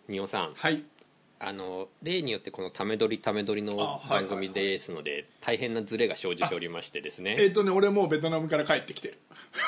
仁尾さん、 はい。 例によってこのため撮りの番組ですので、大変なズレが生じておりましてですね。 俺もうベトナムから帰ってきてる。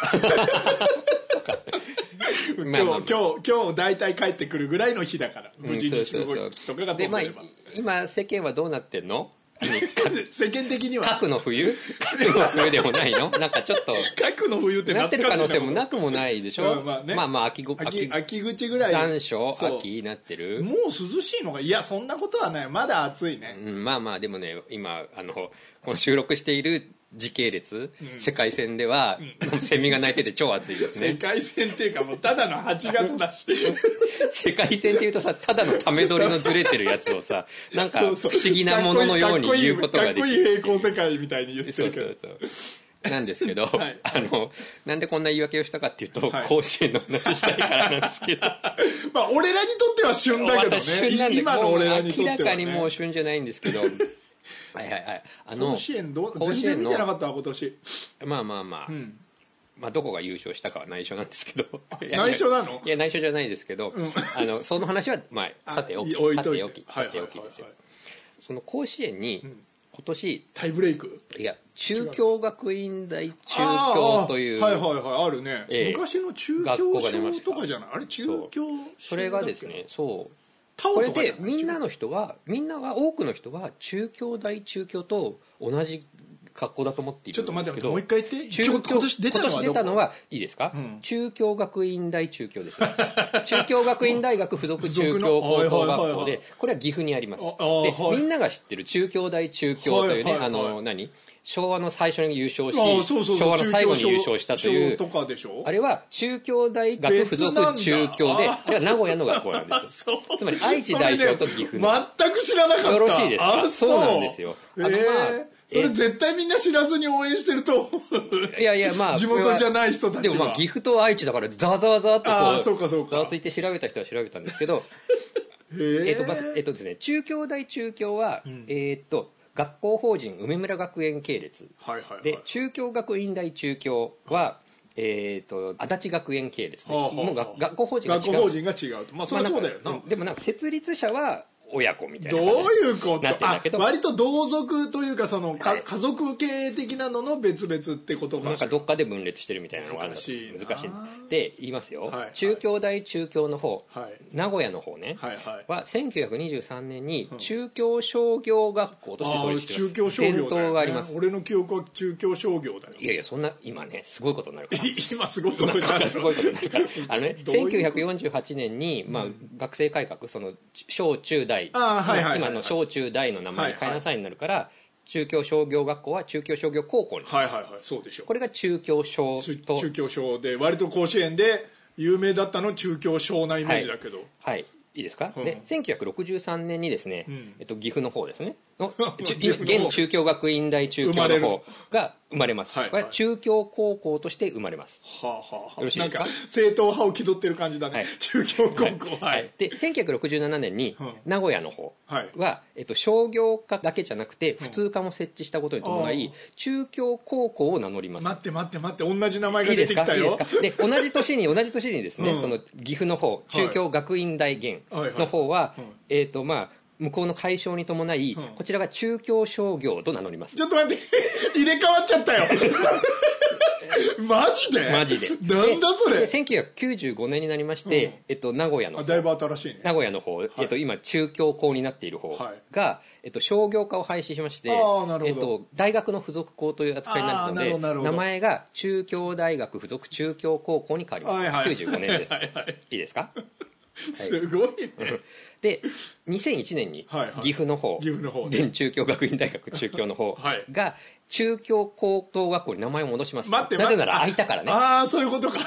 今日大体帰ってくるぐらいの日だから、無事に飛行機とかが飛んでれば。 今世間はどうなってんの？ 世間的には核の冬でもないの？なんかちょっと核の冬ってなってる可能性もなくもないでしょ。まあ秋口ぐらい残暑秋なってる。 もう涼しいのが、いやそんなことはない、まだ暑いね。 まあでもね、今この収録している時系列、世界線では、セミが鳴いてて超暑いですね。 世界線っていうかもうただの8月だし世界線っていうとさ、ただのため撮りのずれてるやつをさ、なんか不思議なもののように言うことができる。 かっこいい平行世界みたいに言ってるけど。 そうなんですけど、はい、なんでこんな言い訳をしたかっていうと、はい、甲子園の話したいからなんですけどまあ俺らにとっては旬だけどね。今の俺らにとっては、ね、 明らかにもう旬じゃないんですけどはい甲子園全然見てなかったわ今年。 まあどこが優勝したかは内緒なんですけど内緒なの？ いや内緒じゃないですけど、その話はまあさておきですよ。その甲子園に今年タイブレイク、 いや中京学院大中京というあるね、昔の中京小とかじゃない？あれ中京それがですね、これでみんなが多くの人が中京大中京と同じ格好だと思っているんですけど。ちょっと待って、もう一回言って。今年出たのはいいですか？中京学院大中京ですよ。中京学院大学附属中京高等学校で、これは岐阜にあります。で、みんなが知ってる中京大中京というね、昭和の最初に優勝し、昭和の最後に優勝したという、あれは中京大学附属中京で、あれは名古屋の学校なんですよ。つまり愛知代表と岐阜の。 全く知らなかった。 よろしいですか？そうなんですよ。 それ絶対みんな知らずに応援してるといやまあ地元じゃない人たちは。 でもまあ岐阜と愛知だからざわざわっとそうざわついて調べた人は調べたんですけどですね、中京大中京は学校法人梅村学園系列で、中京学院大中京は足立学園系列で、もう学校法人が違う。 まあそりゃそうだよな。 でもなんか設立者は親子みたいな。 どういうこと？ なってんだけど、 割と同族というかその家族系的なのの別々ってことか。 なんかどっかで分裂してるみたいなのがあるんだと。難しい。で言いますよ。中京大中京の方、名古屋の方ね、は1923年に中京商業学校として創立してます。 中京商業だよね。 伝統があります。 俺の記憶は中京商業だよ。 いやそんな今ねすごいことになるから。 今すごいことになる。 すごいことになるから。1948年にまあ学生改革、その小中大、今の小中大の名前に変えなさいになるから、中京商業学校は中京商業高校になります。 そうでしょう。 これが中京商と中京商で、割と甲子園で有名だったの中京商なイメージだけど、 はいいいですか？で1963年にですね、岐阜の方ですねの現中京学院大中京の方が生まれます。これは中京高校として生まれます。よろしいですか？ なんか正統派を気取ってる感じだね。中京高校。 で1967年に名古屋の方は商業科だけじゃなくて普通科も設置したことに伴い中京高校を名乗ります。 待って同じ名前が出てきたよ。 いいですか？で同じ年にですね、その岐阜の方中京学院大現の方はまあ向こうの解消に伴い、こちらが中京商業と名乗ります。 ちょっと待って入れ替わっちゃったよマジでなんだそれ。 で1995年になりまして、名古屋のだいぶ新しいね。 名古屋の方、今中京校になっている方が、商業科を廃止しまして、大学の附属校という扱いになるので、名前が中京大学附属中京高校に変わります。95年です。いいですか？ すごいね。 で2001年に岐阜の方、現中京学院大学中京の方が中京高等学校に名前を戻します。なぜなら空いたからね。 そういうことか。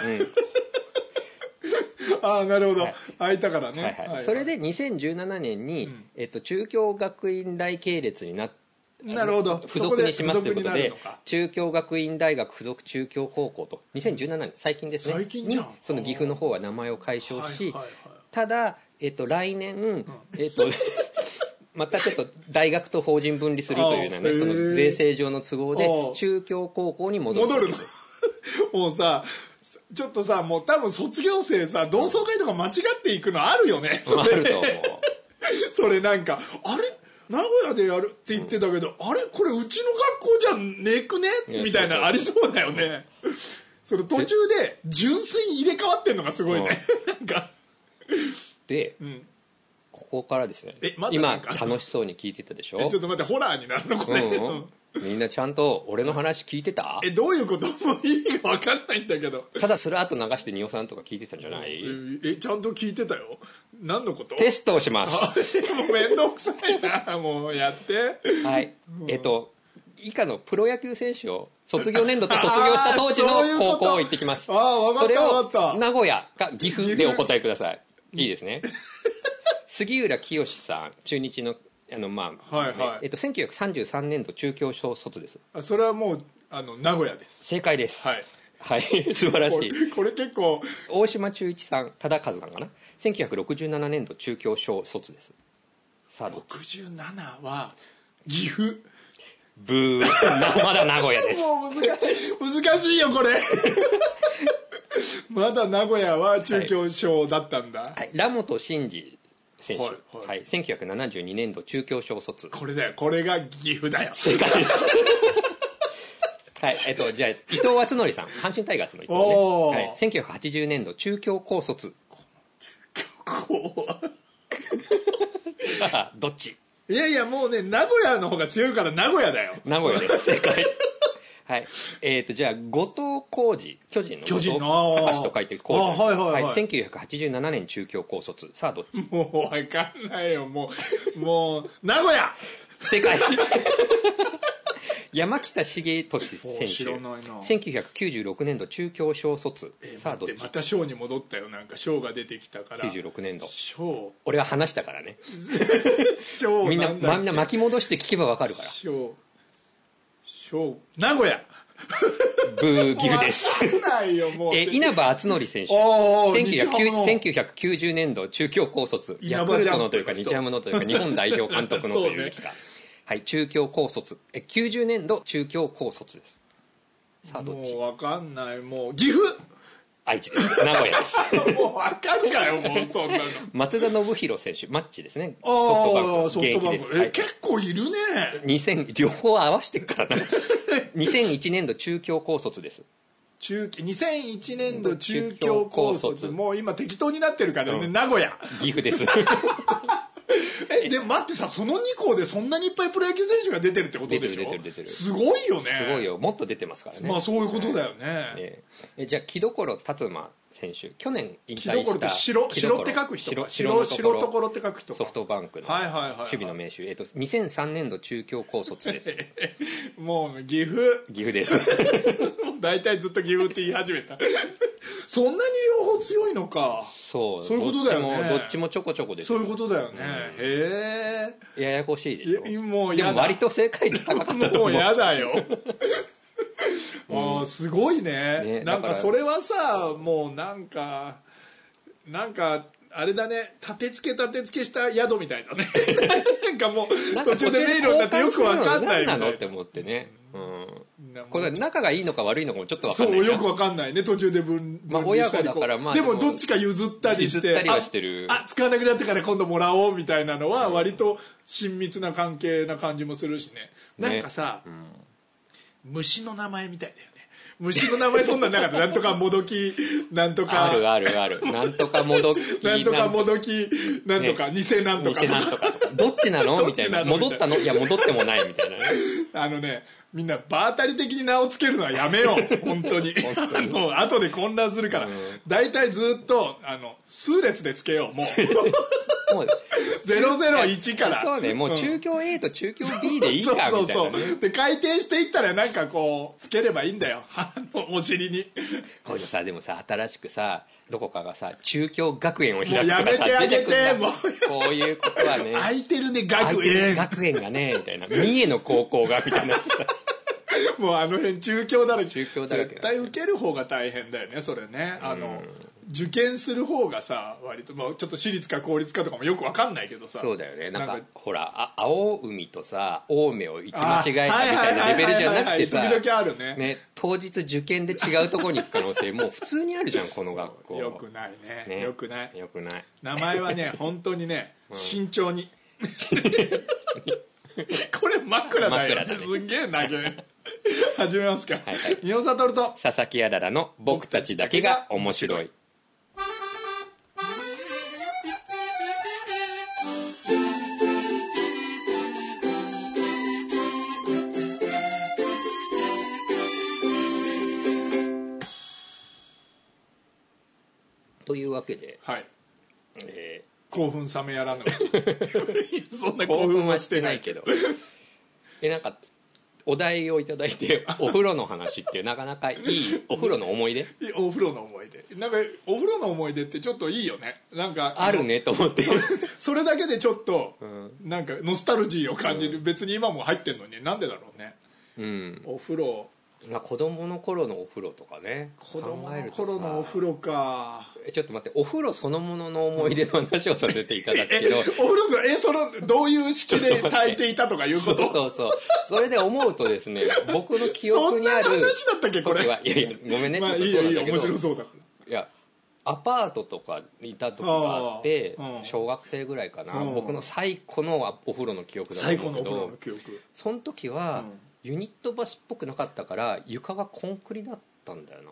なるほど。空いたからね。 それで2017年に中京学院大系列になってなるほど。 付属にしますということで、中京学院大学附属中京高校と2017年最近ですね。 最近じゃん。 その岐阜の方は名前を改称し、ただ来年またちょっと大学と法人分離するというようなね、その税制上の都合で中京高校に戻る。 もうさちょっとさもう多分卒業生さ同窓会とか間違っていくのあるよね、 あると思う。 それなんかあれ名古屋でやるって言ってたけど、あれこれうちの学校じゃねえくねみたいなありそうだよね。その途中で純粋に入れ替わってんのがすごいね。なんかで、ここからですね、今楽しそうに聞いてたでしょ。 ちょっと待って、ホラーになるのこれ、 みんなちゃんと俺の話聞いてた？ どういうこと？もう意味が分かんないんだけど。 ただスラーっと流して仁尾さんとか聞いてたんじゃない？ ちゃんと聞いてたよ。何のこと？ テストをします。 もうめんどくさいな。もうやって。 はい。以下のプロ野球選手を卒業年度と卒業した当時の高校を言ってきます。 分かった分かった。 名古屋か岐阜でお答えください。いいですね。杉浦清さん、中日の1933年度中京小卒です。 それはもう名古屋です。 正解です。 はいはい素晴らしい。 これ結構。 大島忠一さん、忠和さんかな、1967年度中京小卒です。さあ 67は岐阜。 ブーまだ名古屋です。 もう難しいよこれ。まだ名古屋は中京小だったんだ。 はい、ラモト真二選手、はい1972年度中京小卒。 これだよ、これが岐阜だよ。 正解です。はいじゃあ伊藤敦則さん、阪神タイガースの伊藤ね、はい、1980年度中京高卒。さあどっち？ いやいやもうね、名古屋の方が強いから名古屋だよ。 名古屋です。正解。はいじゃあ後藤浩二、巨人の後藤隆と書いて浩二、はい1987年中京高卒。さあどっち？ もう分かんないよ。もう名古屋。 正解。山北茂俊選手、1996年度中京小卒。さあどっち？ また小に戻ったよ。なんか小が出てきたから。 96年度小、 俺は話したからね。 小みんな巻き戻して聞けば分かるから。 小名古屋。 ブー岐阜です。 分かんないよもう。 稲葉篤紀選手、1990年度中京高卒。ヤクルトのというか日ハムのというか日本代表監督のというか、はい、中京高卒。90年度中京高卒です。さあどっち？ もう分かんない。もう岐阜。 愛知です。名古屋です。 もう分かるかよもうそんなの。 松田宣浩選手、マッチですね。 ソフトバンク現役です。 はい、 結構いるね。 両方合わせてるからな。2001年度中京高卒です。 2001年度中京高卒。もう今適当になってるからね、名古屋。 岐阜です。 でも待ってさ、その2校でそんなにいっぱいプロ野球選手が出てるってことでしょ。出てる。すごいよね。 すごいよ。もっと出てますからね。 まあそういうことだよね。 じゃあ木所達馬選手、去年引退した。木所って白って書く人か。白ところって書く人か。 ソフトバンクの守備の名手。2003年度中京高卒です。 もう岐阜です。 大体ずっと岐阜って言い始めた。そんなに両方強いのか。そういうことだよね。 どっちもちょこちょこです。 そういうことだよね。へえ。ややこしいでしょ。 もうでも割と正解率高かったと思う。 もうやだよ。すごいね。なんかそれはさ、もうなんかあれだね、立て付けした宿みたいだね。なんかもう途中で迷路になってよくわかんないみたいな。 何なのって思ってね。これ仲がいいのか悪いのかもちょっとわかんない。 そうよくわかんないね、途中で分離したり。でもどっちか譲ったりして、使わなくなってから今度もらおうみたいなのは割と親密な関係な感じもするしね。なんかさ、虫の名前みたいだよね。虫の名前そんなんなかった。なんとかもどきなんとかあるなんとかもどきなんとかもどきなんとか偽なんとかどっちなのみたいな。戻ったの？いや戻ってもないみたいなね。みんな場当たり的に名を付けるのはやめよう。本当に。後で混乱するから。大体ずっと数列で付けよう。もう001から。 そうね。もう中京 A と中京 B でいいかみたいな。そうで回転していったらなんかこう付ければいいんだよ。お尻に。 こういうのさ、でもさ、新しくさ、どこかがさ、中京学園を開くとかさ、 もうやめてあげて。もうこういうことはね。 空いてるね、学園がね、みたいな。三重の高校がみたいな。 もうあの辺中京だらけ。 中京だらけ。 絶対受ける方が大変だよね、それね。 受験する方がさ割と、まあ、ちょっと私立か公立かとかもよく分かんないけどさ。 そうだよね。なんかほら青海とさ青梅を行き間違えたみたいなレベルじゃなくてさ、 時々あるね。 当日受験で違うところに行く可能性もう普通にあるじゃんこの学校。 よくないね。よくない。名前はね本当にね、慎重にこれ枕だよね。すんげえ投げ始めますか。宮尾悟と佐々木あだらの僕たちだけが面白い。というわけで、 はい、興奮冷めやらぬそんな興奮はしてないけどなんかお題をいただいてお風呂の話っていうなかなかいいお風呂の思い出お風呂の思い出なんかお風呂の思い出ってちょっといいよね。なんかあるねと思ってそれだけでちょっと、なんかノスタルジーを感じる、別に今も入ってんのになんでだろうね、お風呂。 子供の頃のお風呂とかね。 子供の頃のお風呂か。 ちょっと待って、お風呂そのものの思い出の話をさせていただくけどお風呂どういう式で炊いていたとかいうこと？ そうそれで思うとですね、僕の記憶にあるそんな話だったっけこれ。 いやごめんね、 まあ、いいよ面白そうだから。 いやアパートとかにいた時があって、小学生ぐらいかな、僕の最古のお風呂の記憶だと思うけど、 最古のお風呂の記憶。 その時は、ユニットバスっぽくなかったから床がコンクリだったんだよな。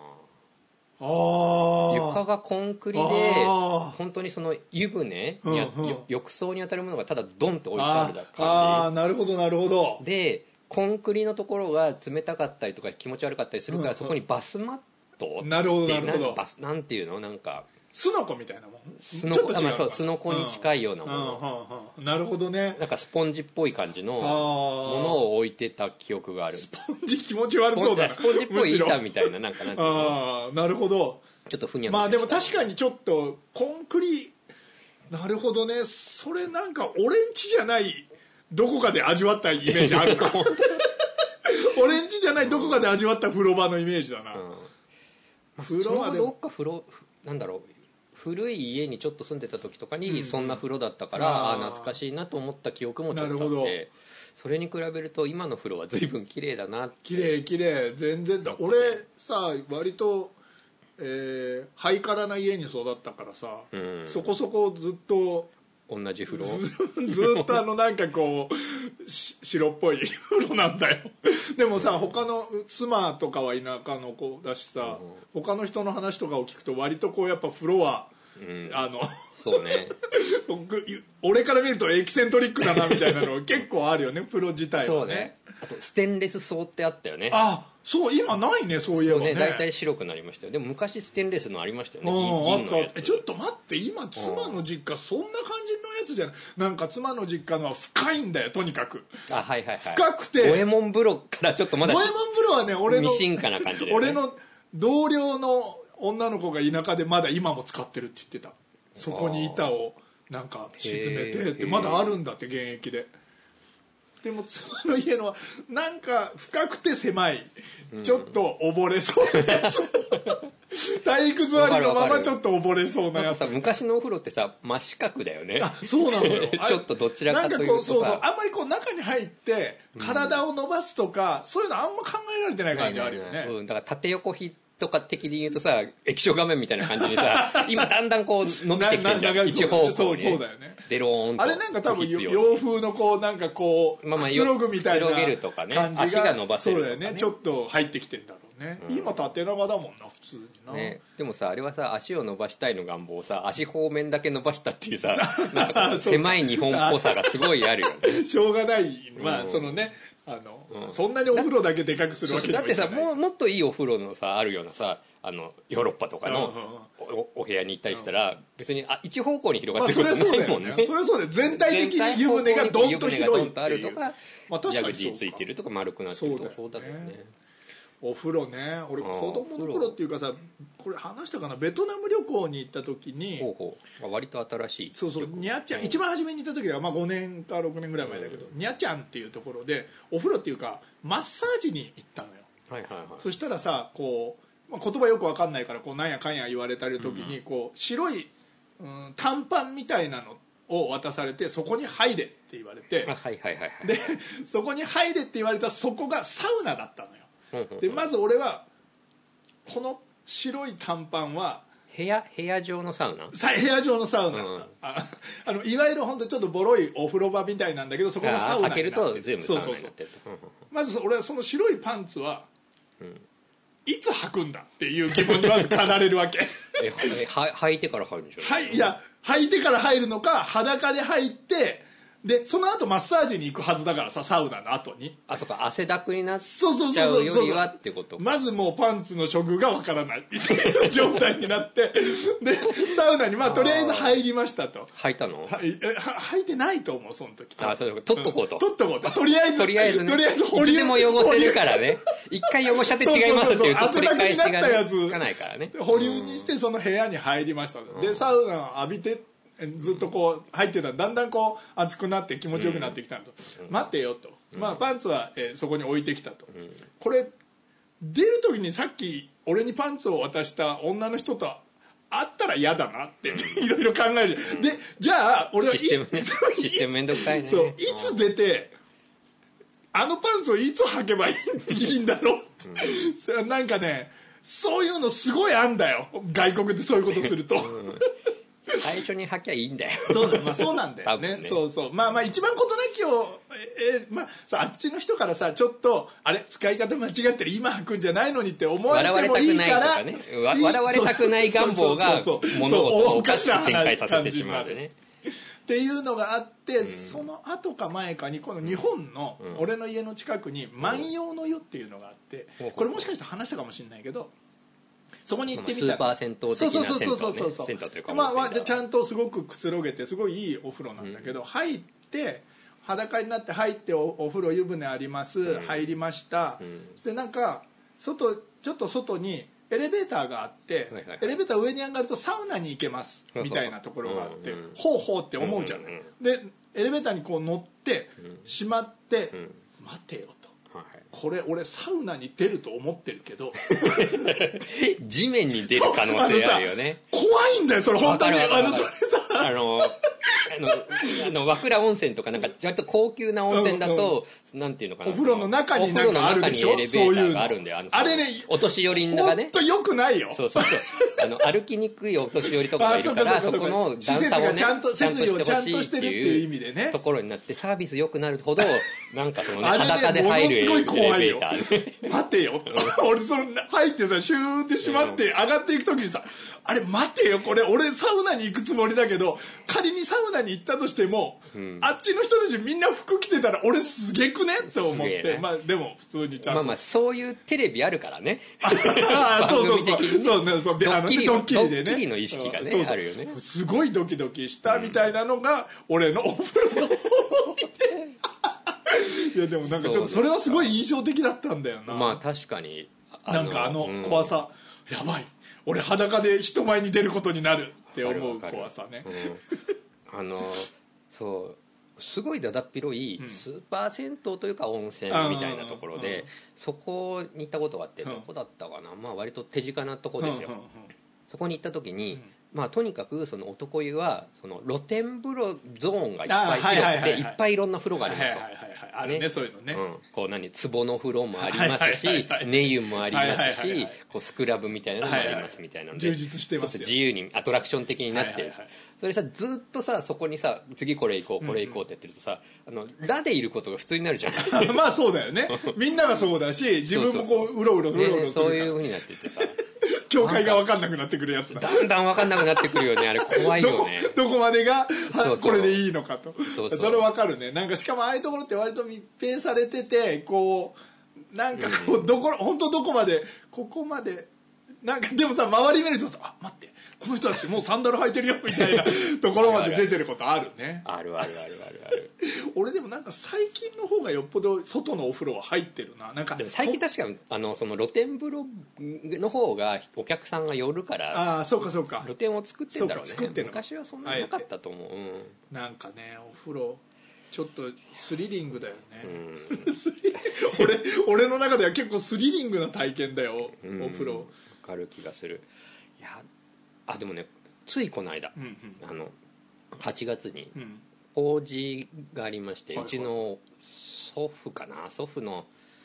床がコンクリで本当にその湯船に浴槽に当たるものがただドンと置いてある感じ。 なるほどなるほど。 でコンクリのところが冷たかったりとか気持ち悪かったりするから、そこにバスマットなるほどなるほど。 なんていうの、なんかスノコみたいなもん。 スノコに近いようなもの、 なるほどね。 なんかスポンジっぽい感じのものを置いてた記憶がある。 スポンジ気持ち悪そうだな。 スポンジっぽい板みたいな、なんかなんていうの。なるほど。 ちょっとふにゃまあでも確かにちょっとコンクリ、なるほどね。それなんか俺ん家じゃないどこかで味わったイメージあるな俺ん家じゃないどこかで味わった風呂場のイメージだな。 風呂はどっかなんだろう、古い家にちょっと住んでた時とかにそんな風呂だったから、懐かしいなと思った記憶もちょっとあって、それに比べると今の風呂は随分綺麗だなって。 綺麗全然だ。俺さ割と、ハイカラな家に育ったからさ、そこそこずっと同じ風呂ずっとなんかこう白っぽい風呂なんだよでもさ他の妻とかは田舎の子だしさ、他の人の話とかを聞くと割とこうやっぱ風呂は、 そうね俺から見るとエキセントリックだなみたいなの結構あるよね風呂自体はね。 そうね。あとステンレス層ってあったよね。 そう今ないね。そういえばね。 大体白くなりましたよ。でも昔ステンレスのありましたよね。銀のやつ。 ちょっと待って、今妻の実家そんな感じのやつじゃない。なんか妻の実家のは深いんだよとにかく。 はい深くて五右衛門風呂からちょっとまだ五右衛門風呂はね俺の未進化な感じで、 俺の同僚の女の子が田舎でまだ今も使ってるって言ってた。そこに板をなんか沈めてってまだあるんだって現役で。でも妻の家のはなんか深くて狭い、ちょっと溺れそうなやつ体育座りのままちょっと溺れそうなやつ。 なんかさ昔のお風呂ってさ真四角だよね。 そうなのよちょっとどちらかというとさ、 そうあんまりこう中に入って体を伸ばすとか、そういうのあんま考えられてない感じあるよね。 だから縦横比とか的に言うとさ液晶画面みたいな感じでさ今だんだんこう伸びてきてるじゃん一方向に。 そうだよね。 デローンとあれなんか多分洋風のこうなんかこうくつろぐみたいな感じが足が伸ばせるとかね。 そうだよね。ちょっと入ってきてんだろうね。今縦長だもんな普通にな、 でもさあれはさ足を伸ばしたいの願望をさ足方面だけ伸ばしたっていうさなんか狭い日本っぽさがすごいあるよねしょうがない。まあそのねそんなにお風呂だけだけするわけだってさもっといいお風呂のさあるようなさヨーロッパとかのお部屋に行ったりしたら別に一方向に広がってることないもんね。 それはそうだよ。全体的に湯船がドンと広いってあるという、 かジャグジーついてるとか丸くなってるとか。そうだよね。 お風呂ね。俺子供の頃っていうかさ、これ話したかな、ベトナム旅行に行った時に割と新しい。 そうニャッチャン、一番初めに行った時は5年か6年ぐらい前だけど、ニャッチャンっていうところでお風呂っていうかマッサージに行ったのよ。そしたらさこうまあ、言葉よく分かんないからこうなんやかんや言われたり時にこう白い、短パンみたいなのを渡されてそこに入れって言われて、 はいはいはいはい、 でそこに入れって言われたそこがサウナだったのよ。でまず俺はこの白い短パンは部屋状のサウナ、 部屋状のサウナ、いわゆる本当ちょっとボロいお風呂場みたいなんだけどそこがサウナになってる。 開けると全部サウナになってると。 まず俺はその白いパンツは、いつ履くんだっていう疑問にまず駆られるわけ履いてから入るんでしょ。 いや履いてから入るのか裸で入ってでその後マッサージに行くはずだからさサウナの後にそうか汗だくになっちゃうよりはってことか。 まずもうパンツの処遇がわからないみたいな状態になってでサウナにとりあえず入りましたと。 履いたの？ 履いてないと思うその時。 そう取っとこうと、 取っとこうととりあえず保留でも汚せるからね一回汚しちゃって違いますって言うと取り返しがつかないからね。 保留にしてその部屋に入りましたと。でサウナを浴びてずっとこう入ってたらだんだんこう熱くなって気持ちよくなってきたと、待てよと、パンツはそこに置いてきたと、これ出る時にさっき俺にパンツを渡した女の人と会ったら嫌だなっていろいろ考える、でじゃあ俺はシステムめんどくさいね。 そういつ出てあのパンツをいつ履けばいいんだろうなんかねそういうのすごいあんだよ外国でそういうことすると最初に履きゃいいんだよそうなんだよね。そうまあ一番事なきをあっちの人からさちょっとあれ使い方間違ってる今履くんじゃないのにって思われてもいいから笑われたくない願望が物事をおかしく展開させてしまうねっていうのがあって、その後か前かにこの日本の俺の家の近くに万葉の湯っていうのがあって、これもしかしたら話したかもしれないけどそこに行ってみたらスーパー銭湯的な銭湯というかちゃんとすごくくつろげてすごいいいお風呂なんだけど、入って裸になって入ってお風呂湯船あります、入りました、でなんかちょっと外にエレベーターがあって、エレベーター上に上がるとサウナに行けますみたいなところがあって、ほうほうって思うじゃない、でエレベーターにこう乗って閉まって、待てよと、これ俺サウナに出ると思ってるけど地面に出る可能性あるよね。 怖いんだよそれ本当に。 和倉温泉とかなんかちゃんと高級な温泉だと、なんていうのかな、 お風呂の中になんかあるでしょ、 エレベーターがあるんだよ。あれねお年寄りがね本当よくないよ。 そう歩きにくいお年寄りとかがいるからそこの段差をね設備をちゃんとしてるっていう意味でねところになってサービス良くなるほどなんかその裸で入るエレベーター待てよ俺その入ってさシューって閉まって上がっていく時にさあれ待てよこれ俺サウナに行くつもりだけど仮にサウナに行ったとしても、あっちの人たちみんな服着てたら俺すげくねって思って、でも普通にちゃんとそういうテレビあるからねそうドッキリでねドッキリの意識がねあるよね。 すごいドキドキしたみたいなのが俺のお風呂のいやでもなんかちょっとそれはすごい印象的だったんだよな。 確かになんか怖さ、やばい俺裸で人前に出ることになるって思う怖さね。 そうすごいだだっ広いスーパー銭湯というか温泉みたいなところで、そこに行ったことがあって、どこだったかな、割と手近なとこですよ。そこに行った時に、とにかくその男湯はその露天風呂ゾーンがいっぱい広くていっぱいいろんな風呂がありますと。 あるねそういうのね。 こう壺の風呂もありますし、寝湯もありますし、こうスクラブみたいなのもありますみたいなので、 充実してますよ。 自由にアトラクション的になってる。それさずっとさそこにさ次これ行こうこれ行こうってやってるとさ、ラでいることが普通になるじゃん。 そうだよね。みんながそうだし自分もこううろうろするから、 そういう風になっててさ。 境界が分かんなくなってくるやつだ。 だんだん分かんなくなってくるよね。あれ怖いよね。 どこまでがこれでいいのかと。それ分かるね。なんかしかもああいうところって割と密閉されててこうなんかこう本当どこまでここまでなんかでもさ周り見るとさ待ってこの人たちもうサンダル履いてるよみたいなところまで出てることあるね。 ある。 俺でもなんか最近の方がよっぽど外のお風呂は入ってるな。なんかでも最近確かにその露天風呂の方がお客さんが寄るからそうか露天を作ってんだろうね。 作ってんの昔はそんなになかったと思う。 なんかねお風呂ちょっとスリリングだよね。俺の中では結構スリリングな体験だよ、お風呂。 かる気がする。いやでもねついこの間、8月に法事がありまして、うちの祖父の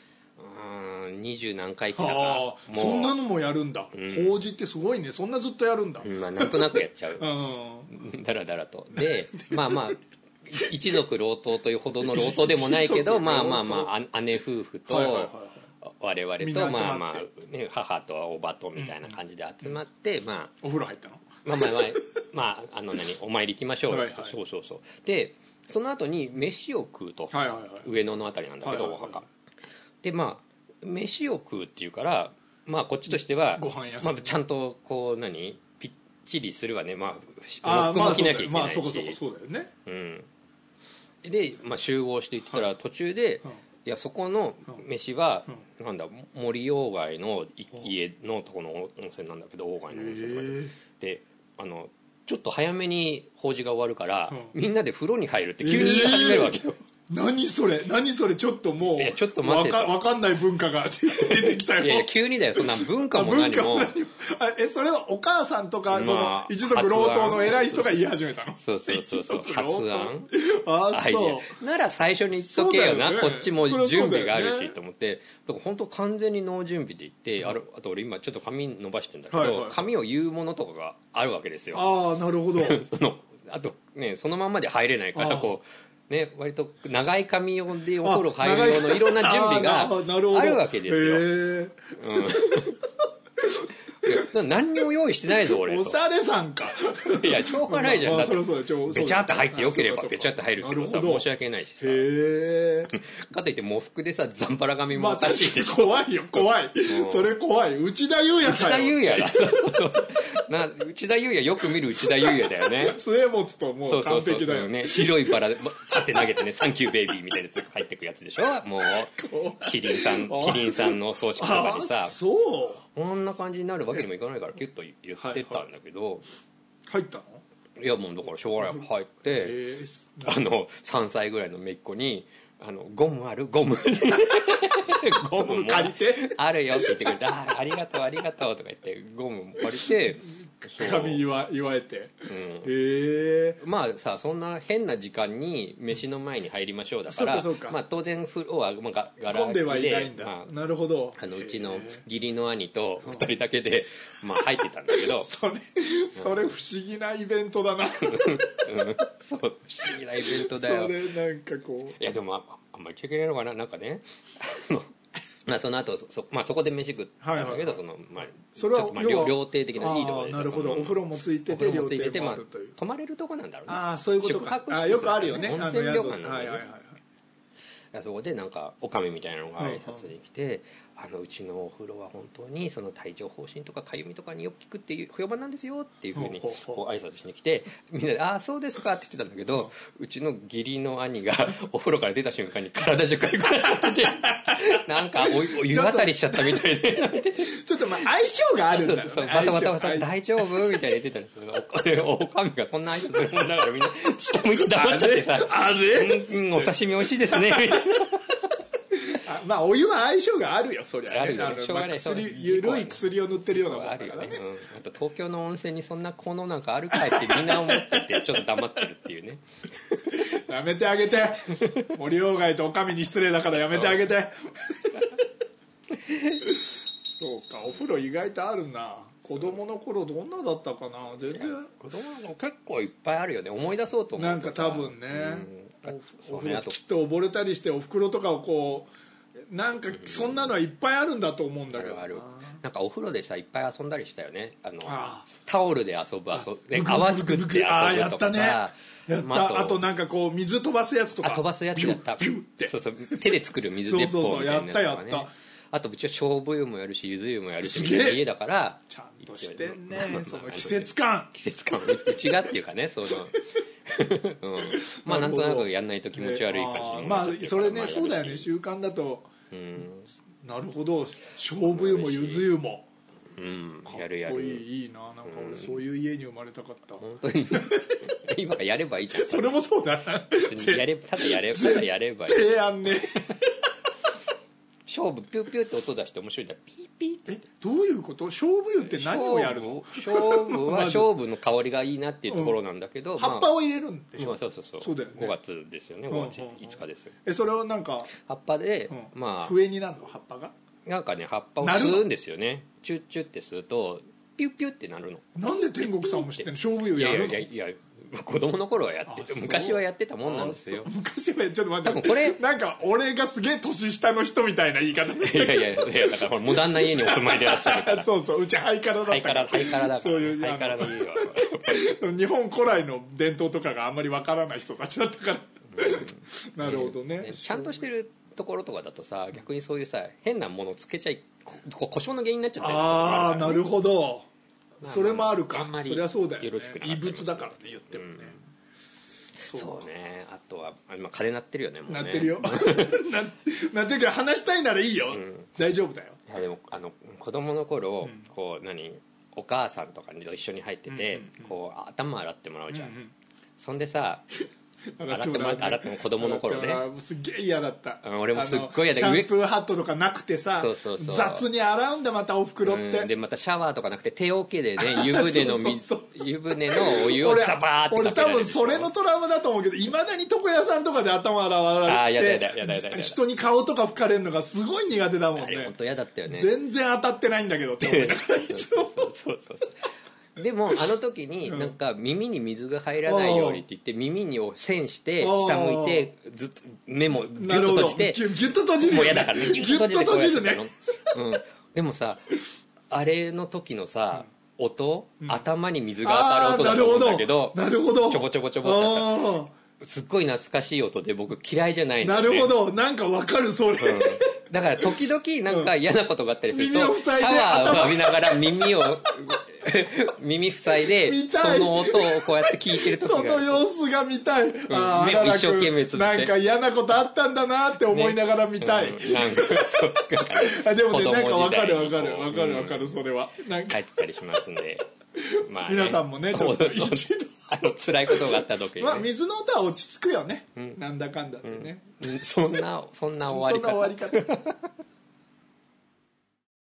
20何回忌だからもうそんなのもやるんだ、法事ってすごいね、そんなずっとやるんだ、 なんとなくやっちゃうだらだらとでまあ一族郎党というほどの郎党でもないけど姉夫婦と我々と母とおばとみたいな感じで集まってお風呂入ったのお参り行きましょうよ、そうでその後に飯を食うと、上野のあたりなんだけど、お墓で飯を食うっていうからこっちとしてはちゃんとこうぴっちりするわね、洋服も着なきゃいけないし、 そうだよね、 で集合していってたら途中でいやそこの飯はなんだ森鴎外の家のとこの温泉なんだけど、鴎外の温泉でちょっと早めに法事が終わるから、みんなで風呂に入るって急に言い始めるわけよ。 何それちょっともうちょっと待って、 分かんない文化が出てきたよ。 いや急にだよ、そんな文化も何もそれはお母さんとか、その一族郎党の偉い人が言い始めたの。 そう発案そうなら最初に言っとけよな、こっちも準備があるしと思って、だから本当完全にノー準備で行って、あと俺今ちょっと髪伸ばしてんだけど、髪を言うものとかがあるわけですよ。 なるほどあとね、そのままで入れないからこう割と長い髪用でお風呂入る用のいろんな準備があるわけですよ。何にも用意してないぞ俺と。 おしゃれさんか。 いやしょうがないじゃん。だってべちゃって入ってよければべちゃって入るけどさ、申し訳ないしさ。かといって喪服でさザンパラ髪もおかしいって怖いよ怖い。それ怖い。内田裕也かよ。 内田裕也だ。内田裕也よく見る内田裕也だよね。 杖持つともう完璧だよね。白いバラパって投げてね、サンキューベイビーみたいなやつ入ってくやつでしょ。もうキリンさんの葬式とかにさ。こんな感じになるわけにもいかないからキュッと言ってたんだけど、 入ったの？ いやもうだからしょうがない入って3歳ぐらいの姪っ子にゴムある？ゴムゴム借りてあるよって言ってくれて、ありがとうありがとうとか言ってゴム借りて髪言われて、 さそんな変な時間に飯の前に入りましょうだから当然風呂はガラ空きではいないんだ、なるほど。 うちの義理の兄と2人だけで入ってたんだけどそれ不思議なイベントだなそう不思議なイベントだよ。 それなんかこう、 いやでもあんまり言っちゃいけないのかな、なんかねその後そこで飯食ったんだけど、 それは料亭的ないいところです。 なるほど、お風呂もついてて料亭もあるという、 泊まれるとこなんだろうね。 そういうことか。よくあるよね、 温泉旅館なんだよね。そこでなんかおかみみたいなのが挨拶に来て、うちのお風呂は本当にその帯状疱疹とかかゆみとかによく効くっていう評判なんですよっていうふうにこう挨拶しに来て、みんなで「ああそうですか」って言ってたんだけど、うちの義理の兄がお風呂から出た瞬間に体中かゆくなっちゃっててなんかお湯あたりしちゃったみたいでちょっと相性があるんだよね。 バタバタ大丈夫みたいに言ってたんですよ。おかみがそんな挨拶するもんだからみんな下向いて黙っちゃってさ「お刺身美味しいですね」みたいな。 お湯は相性があるよ、そりゃ、 あるよね。 緩い薬を塗ってるようなもんだからね。 あるよね。あと東京の温泉にそんな効能なんかあるかいってみんな思っててちょっと黙ってるっていうね。 やめてあげて、森鴎外とおかみに失礼だからやめてあげてそうか、お風呂意外とあるな。子供の頃どんなだったかな。全然子供の頃結構いっぱいあるよね。思い出そうと思うとさ、 なんか多分ね、お風呂きっと溺れたりしてお袋とかをこうなんかそんなのはいっぱいあるんだと思うんだけど、 なんかお風呂でさいっぱい遊んだりしたよね。タオルで遊ぶ泡作って遊ぶとかさ、 やった。あとなんかこう水飛ばすやつとか、 飛ばすやつやった。 ピュッて手で作る水鉄砲みたいなやつとかね。 やったあとうちは勝負湯もやるしゆず湯もやるしみたいな家だからちゃんとしてんねその季節感うちがっていうかね、そのなんとなくやんないと気持ち悪い感じにそれね、そうだよね、習慣だと。なるほど、勝負湯もゆず湯もやるやる。 いいな。なんか俺そういう家に生まれたかった。 本当に今やればいいじゃん。 それもそうだな。 ただやればいい。 提案ね。 勝負ピューピューって音出して面白いんだ。ピーピーって。 どういうこと？勝負湯って何をやるの？ 勝負は勝負の香りがいいなっていうところなんだけど、 葉っぱを入れるんでしょ。 そうだよね。5月ですよね。5月5日ですよ。 それをなんか葉っぱで笛になるの？葉っぱがなんかね、葉っぱを吸うんですよね。チュッチュって吸うとピュッピュってなるの。 なんで天国さんも知ってんの？勝負湯やるの？ いや子供の頃はやってて、昔はやってたもんなんですよ。 昔はちょっと待って、 多分これなんか俺がすげえ年下の人みたいな言い方で。 いやだからモダンな家にお住まいでいらっしゃるからそううちハイカラだったからハイカラだからそういうハイカラの家は日本古来の伝統とかがあんまりわからない人たちだったからなるほどね。 ちゃんとしてるところとかだとさ、逆にそういうさ変なものをつけちゃ故障の原因になっちゃったりする。 ああなるほど、それもあるか。そりゃそうだよね。異物だからね、言ってもね。 そうね。あとは今鐘鳴ってるよね。もうね鳴ってるよ鳴ってるけど話したいならいいよ、大丈夫だよ。 いやでも子供の頃、こうお母さんとかに一緒に入ってて、こう頭洗ってもらうじゃん、そんでさ洗っても子供の頃ね、 すっげえ嫌だった。 俺もすっごい嫌だ。 シャンプーハットとかなくてさ、雑に洗うんだまたお袋って、 でまたシャワーとかなくて手桶でね湯船のお湯をザバーって俺多分それのトラウマだと思うけど、いまだに床屋さんとかで頭洗われて人に顔とか拭かれるのがすごい苦手だもんね。 あれ本当嫌だったよね。 全然当たってないんだけどって思いながらいつもそうでもあの時になんか耳に水が入らないようにって言って耳を栓して下向いてずっと目もギュッと閉じて、 ギュッと閉じるもう嫌だからね、ギュッと閉じるね。でもさあれの時のさ音、頭に水が当たる音だと思うんだけど、 なるほどちょぼちょぼちょぼってすっごい懐かしい音で僕嫌いじゃないので、 なるほど、なんかわかるそれ、 だから時々なんか嫌なことがあったりすると、シャワーを浴びながら耳塞いでその音をこうやって聞いてる時がある。 その様子が見たい。 目を一生懸命つぶってなんか嫌なことあったんだなって思いながら見たい。 なんかそうでもね、なんかわかるそれは帰ってたりしますんで、まあ皆さんもねちょっと一度辛いことがあった時にね、 水の音は落ち着くよね、なんだかんだってね。 そんな終わり方